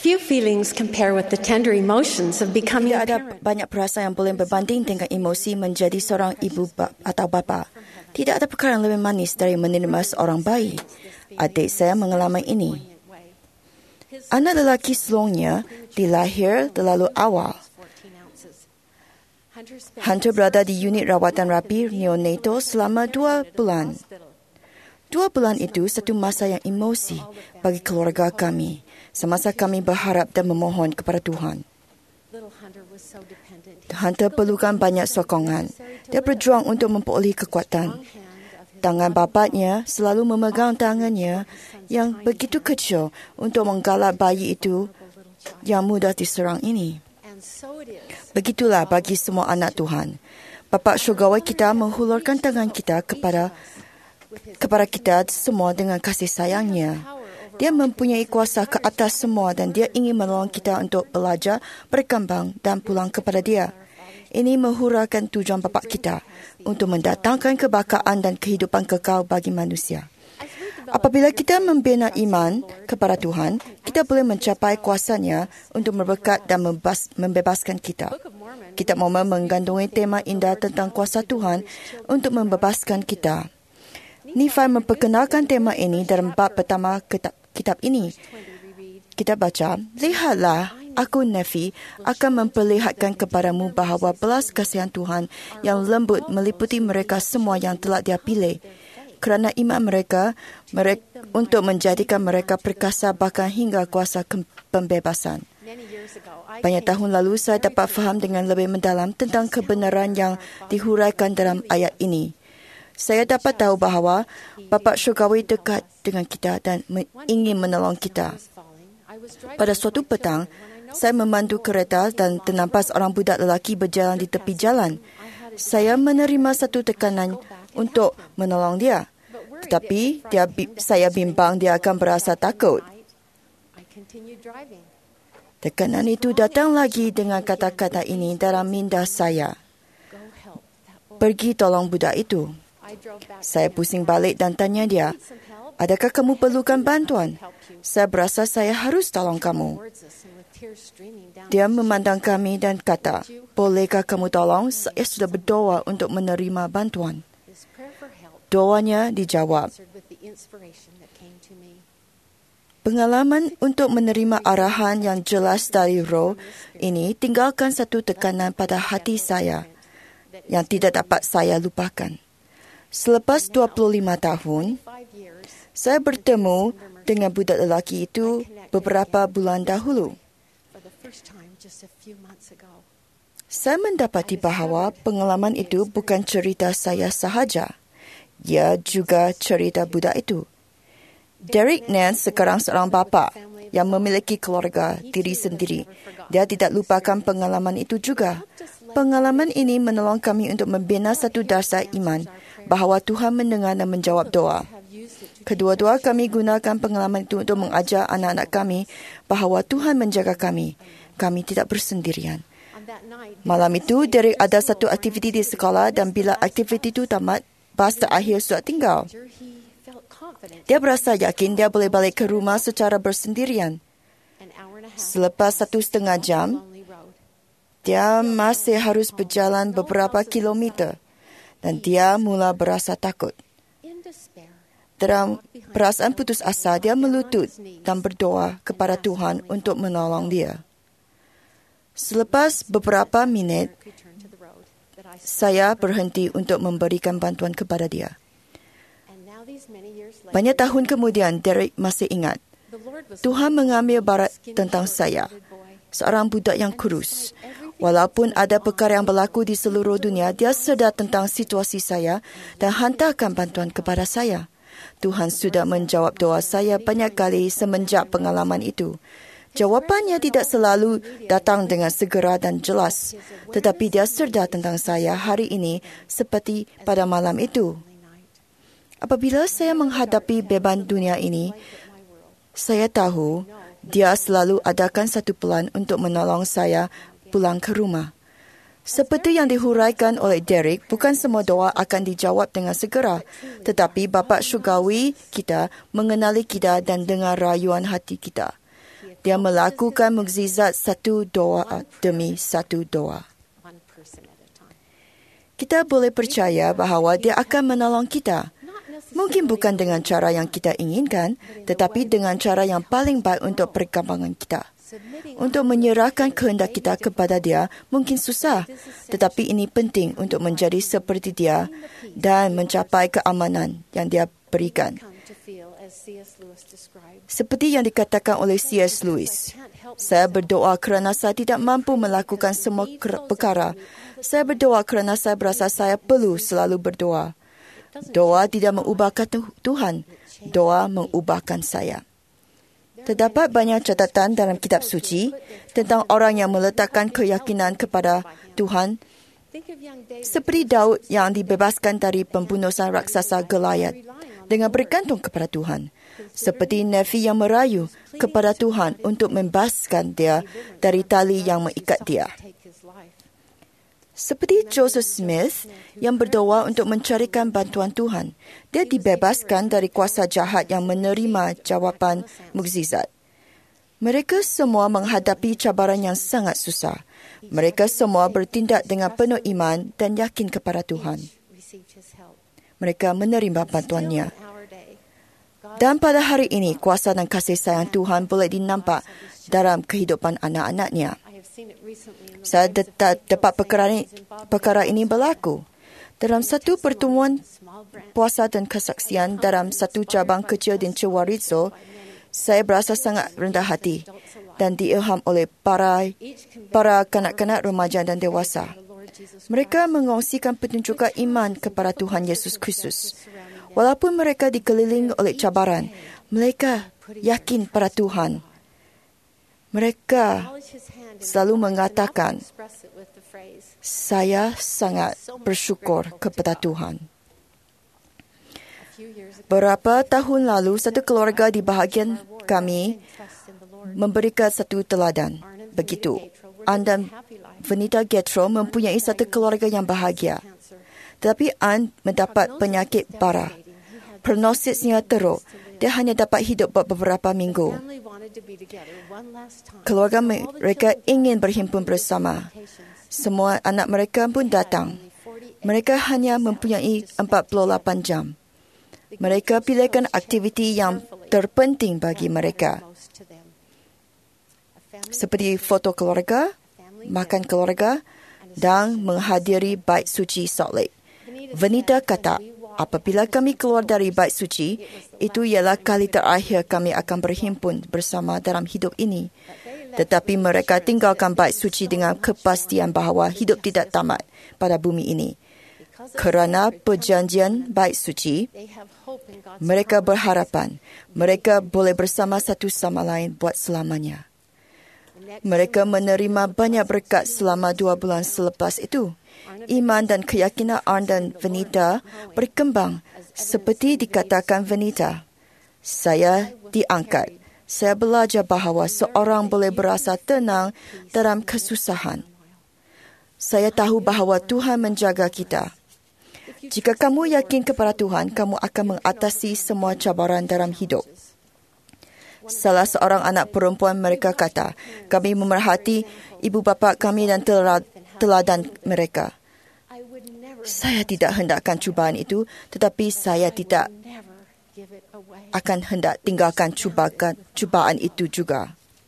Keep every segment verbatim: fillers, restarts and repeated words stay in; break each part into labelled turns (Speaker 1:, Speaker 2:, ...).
Speaker 1: Few feelings compare with the tender emotions of becoming
Speaker 2: Tidak
Speaker 1: a
Speaker 2: ada
Speaker 1: parent.
Speaker 2: banyak perasaan yang boleh berbanding dengan emosi menjadi seorang ibu ba- atau bapa. Tidak ada perkara yang lebih manis dari menerima seorang bayi. Adik saya mengalami ini. Anak lelaki sulungnya dilahir terlalu awal. Hunter berada di unit rawatan rapi neonatal selama dua bulan. Dua bulan itu satu masa yang emosi bagi keluarga kami. Semasa kami berharap dan memohon kepada Tuhan. Hunter perlukan banyak sokongan. Dia berjuang untuk memperolehi kekuatan. Tangan bapaknya selalu memegang tangannya yang begitu kecil untuk menggalak bayi itu yang mudah diserang ini. Begitulah bagi semua anak Tuhan. Bapa syurgawi kita menghulurkan tangan kita kepada kepada kita semua dengan kasih sayangnya. Dia mempunyai kuasa ke atas semua dan dia ingin menolong kita untuk belajar, berkembang dan pulang kepada dia. Ini menghuraikan tujuan bapa kita untuk mendatangkan kebahagiaan dan kehidupan kekal bagi manusia. Apabila kita membina iman kepada Tuhan, kita boleh mencapai kuasanya untuk berberkat dan membebas, membebaskan kita. Kitab Mormon mengandungi tema indah tentang kuasa Tuhan untuk membebaskan kita. Nephi memperkenalkan tema ini dalam bab pertama kitab, kitab ini. Kita baca, lihatlah, aku Nephi akan memperlihatkan kepadamu bahawa belas kasihan Tuhan yang lembut meliputi mereka semua yang telah dia pilih. Kerana iman mereka, mereka untuk menjadikan mereka perkasa bahkan hingga kuasa pembebasan. Banyak tahun lalu saya dapat faham dengan lebih mendalam tentang kebenaran yang dihuraikan dalam ayat ini. Saya dapat tahu bahawa Bapa Syurgawi dekat dengan kita dan ingin menolong kita. Pada suatu petang, saya memandu kereta dan ternampak seorang budak lelaki berjalan di tepi jalan. Saya menerima satu tekanan untuk menolong dia. Tetapi dia, saya bimbang dia akan berasa takut. Tekanan itu datang lagi dengan kata-kata ini dalam minda saya. Pergi tolong budak itu. Saya pusing balik dan tanya dia, adakah kamu perlukan bantuan? Saya berasa saya harus tolong kamu. Dia memandang kami dan kata, bolehkah kamu tolong? Saya sudah berdoa untuk menerima bantuan. Doanya dijawab. Pengalaman untuk menerima arahan yang jelas dari Roh ini tinggalkan satu tekanan pada hati saya yang tidak dapat saya lupakan. Selepas dua puluh lima tahun, saya bertemu dengan budak lelaki itu beberapa bulan dahulu. Saya mendapati bahawa pengalaman itu bukan cerita saya sahaja. Ia juga cerita budak itu. Derek Nance sekarang seorang bapa yang memiliki keluarga diri sendiri. Dia tidak lupakan pengalaman itu juga. Pengalaman ini menolong kami untuk membina satu dasar iman bahawa Tuhan mendengar dan menjawab doa. Kedua-dua kami gunakan pengalaman itu untuk mengajar anak-anak kami bahawa Tuhan menjaga kami. Kami tidak bersendirian. Malam itu, Derek ada satu aktiviti di sekolah dan bila aktiviti itu tamat, bas terakhir sudah tinggal. Dia berasa yakin dia boleh balik ke rumah secara bersendirian. Selepas satu setengah jam, dia masih harus berjalan beberapa kilometer dan dia mula berasa takut. Dalam perasaan putus asa, dia melutut dan berdoa kepada Tuhan untuk menolong dia. Selepas beberapa minit, saya berhenti untuk memberikan bantuan kepada dia. Banyak tahun kemudian, Derek masih ingat. Tuhan mengambil barat tentang saya, seorang budak yang kurus. Walaupun ada perkara yang berlaku di seluruh dunia, dia sedar tentang situasi saya dan hantarkan bantuan kepada saya. Tuhan sudah menjawab doa saya banyak kali semenjak pengalaman itu. Jawapannya tidak selalu datang dengan segera dan jelas, tetapi dia sedar tentang saya hari ini seperti pada malam itu. Apabila saya menghadapi beban dunia ini, saya tahu dia selalu adakan satu pelan untuk menolong saya pulang ke rumah. Seperti yang dihuraikan oleh Derek, bukan semua doa akan dijawab dengan segera, tetapi Bapa Syurgawi kita mengenali kita dan dengar rayuan hati kita. Dia melakukan mukjizat satu doa demi satu doa. Kita boleh percaya bahawa dia akan menolong kita. Mungkin bukan dengan cara yang kita inginkan, tetapi dengan cara yang paling baik untuk perkembangan kita. Untuk menyerahkan kehendak kita kepada dia mungkin susah, tetapi ini penting untuk menjadi seperti dia dan mencapai keamanan yang dia berikan. Seperti yang dikatakan oleh C S Lewis, saya berdoa kerana saya tidak mampu melakukan semua perkara. Saya berdoa kerana saya berasa saya perlu selalu berdoa. Doa tidak mengubahkan Tuhan, doa mengubahkan saya. Terdapat banyak catatan dalam kitab suci tentang orang yang meletakkan keyakinan kepada Tuhan, seperti Daud yang dibebaskan dari pembunuhan raksasa Goliat dengan bergantung kepada Tuhan, seperti Nefi yang merayu kepada Tuhan untuk membebaskan dia dari tali yang mengikat dia. Seperti Joseph Smith yang berdoa untuk mencarikan bantuan Tuhan. Dia dibebaskan dari kuasa jahat yang menerima jawapan mukjizat. Mereka semua menghadapi cabaran yang sangat susah. Mereka semua bertindak dengan penuh iman dan yakin kepada Tuhan. Mereka menerima bantuannya. Dan pada hari ini, kuasa dan kasih sayang Tuhan boleh dinampak dalam kehidupan anak-anaknya. Saya dapat perkara ini, perkara ini berlaku. Dalam satu pertemuan puasa dan kesaksian dalam satu cabang kecil di Chewarizo, saya berasa sangat rendah hati dan diilham oleh para para kanak-kanak, remaja dan dewasa. Mereka mengongsikan penunjukan iman kepada Tuhan Yesus Kristus. Walaupun mereka dikelilingi oleh cabaran, mereka yakin pada Tuhan. Mereka selalu mengatakan, saya sangat bersyukur kepada Tuhan. Beberapa tahun lalu, satu keluarga di bahagian kami memberikan satu teladan. Begitu, Ann dan Venita Getro mempunyai satu keluarga yang bahagia. Tetapi Ann mendapat penyakit parah. Prognosisnya teruk. Dia hanya dapat hidup beberapa minggu. Keluarga mereka ingin berhimpun bersama. Semua anak mereka pun datang. Mereka hanya mempunyai empat puluh lapan jam. Mereka pilihkan aktiviti yang terpenting bagi mereka. Seperti foto keluarga, makan keluarga dan menghadiri bait suci Salt Lake. Venita kata, apabila kami keluar dari bait suci, itu ialah kali terakhir kami akan berhimpun bersama dalam hidup ini. Tetapi mereka tinggalkan bait suci dengan kepastian bahawa hidup tidak tamat pada bumi ini. Kerana perjanjian bait suci, mereka berharapan mereka boleh bersama satu sama lain buat selamanya. Mereka menerima banyak berkat selama dua bulan selepas itu. Iman dan keyakinan Ann dan Venita berkembang seperti dikatakan Venita. Saya diangkat. Saya belajar bahawa seorang boleh berasa tenang dalam kesusahan. Saya tahu bahawa Tuhan menjaga kita. Jika kamu yakin kepada Tuhan, kamu akan mengatasi semua cabaran dalam hidup. Salah seorang anak perempuan mereka kata, kami memerhati ibu bapa kami dan teladan mereka. Saya tidak hendakkan cubaan itu, tetapi saya tidak akan hendak tinggalkan cubaan, cubaan itu juga.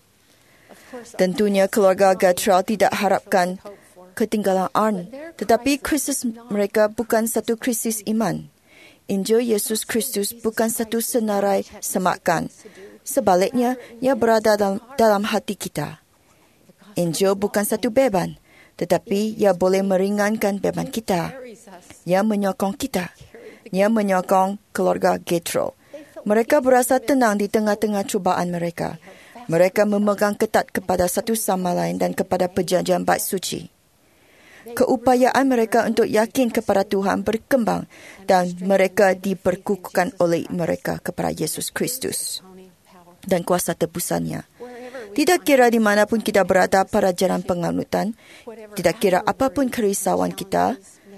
Speaker 2: Tentunya keluarga Gatrell tidak harapkan ketinggalan Ann, tetapi krisis mereka bukan satu krisis iman. Injil Yesus Kristus bukan satu senarai semakan. Sebaliknya, ia berada dalam, dalam hati kita. Injil bukan satu beban, tetapi ia boleh meringankan beban kita. Ia menyokong kita. Ia menyokong keluarga Gatrell. Mereka berasa tenang di tengah-tengah cubaan mereka. Mereka memegang ketat kepada satu sama lain dan kepada perjanjian bait suci. Keupayaan mereka untuk yakin kepada Tuhan berkembang dan mereka diperkukuhkan oleh mereka kepada Yesus Kristus dan kuasa tebusannya. Tidak kira di manapun kita berada pada jalan penganutan, tidak kira apapun kerisauan kita,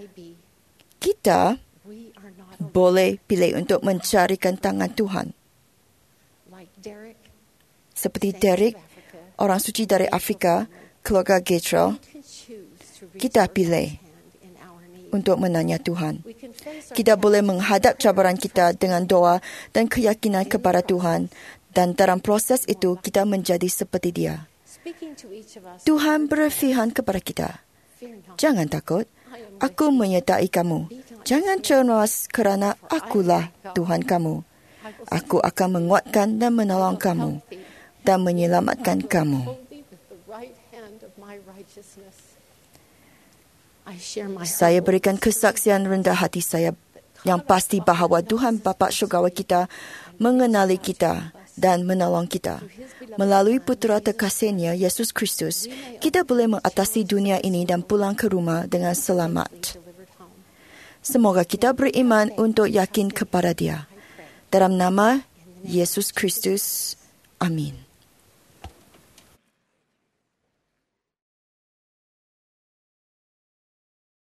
Speaker 2: kita boleh pilih untuk mencarikan tangan Tuhan. Seperti Derek orang suci dari Afrika, keluarga Gatrell, kita pilih untuk menanya Tuhan. Kita boleh menghadap cabaran kita dengan doa dan keyakinan kepada Tuhan, dan dalam proses itu kita menjadi seperti Dia. Tuhan berfirman kepada kita, jangan takut, aku menyertai kamu. Jangan cemas kerana akulah Tuhan kamu. Aku akan menguatkan dan menolong kamu dan menyelamatkan kamu. Saya berikan kesaksian rendah hati saya yang pasti bahawa Tuhan Bapa Syurgawi kita mengenali kita dan menolong kita. Melalui putera terkasihnya, Yesus Kristus, kita boleh mengatasi dunia ini dan pulang ke rumah dengan selamat. Semoga kita beriman untuk yakin kepada Dia. Dalam nama Yesus Kristus, amin.